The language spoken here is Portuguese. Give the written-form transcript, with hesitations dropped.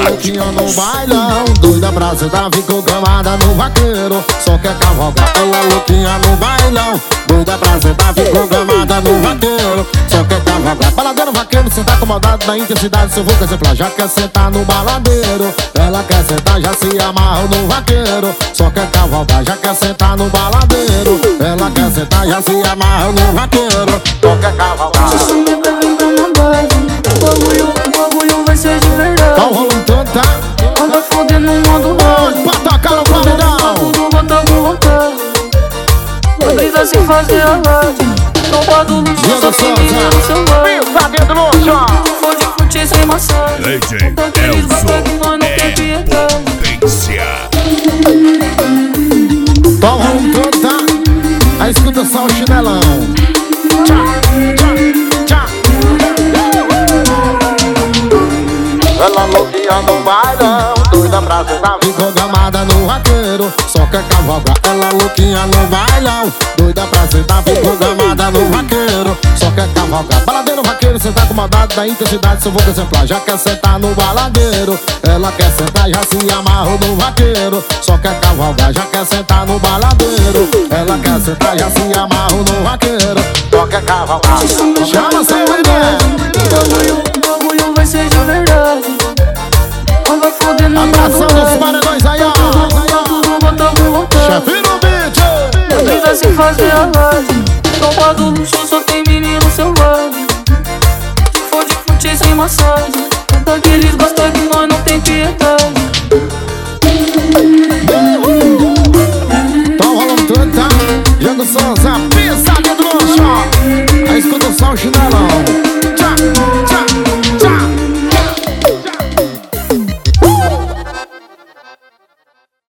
louquinha no bailão, doida pra sentar, ficou gamada no vaqueiro, só quer cavalgar. Ela louquinha no bailão, doida pra sentar, ficou gamada no vaqueiro, só quer cavalgar. Baladeiro vaqueiro, sentar acomodado na intensidade, seu vulco exemplar, já quer sentar no baladeiro. Ela quer sentar, já se amarra no vaqueiro, só quer cavalgar, já quer sentar no baladeiro. Ela quer sentar, já se amarra no vaqueiro, só quer cavalgar. O bagulho vai ser de verdade. Tá rolando tanto, tá? Anda fodendo no modo Hoje pra tocar no paredão. tudo bota com vontade. A brisa se fazer a live. Tropa do luxo, só tem menino no celular. Pisadinha do luxo. Fode curtir sem massagem. DJ Elzo é potência. Tá rolando tanto, tá? Aí escuta só o chinelão. Tchau, tchau, tchau. Ela louquinha no bailão, doida pra sentar, ficou gamada no vaqueiro, só quer cavalgar. Ela louquinha no bailão, doida pra sentar, ficou gamada no vaqueiro, só quer cavalgar. Baladeiro vaqueiro, sentar acomodado da intensidade, seu vulco exemplar, já quer sentar no baladeiro. Ela quer sentar, já se amarra no vaqueiro, só quer cavalgar, já quer sentar no baladeiro. Ela quer sentar, já se amarra no vaqueiro, só quer cavalgar. Chama sem ideia. O bagulho vai ser de verdade. Anda fodendo no Abração modo dos live. paredões aí, ó. Tudo bota com vontade. Chefinho no beat. A brisa se fazer a live. Tropa do luxo, só tem menino selvagem. Fode curtir sem massagem. Canta que eles gostam que nós não tem piedade. Tá rolando tudo, tá? Jango Souza, pensadinho do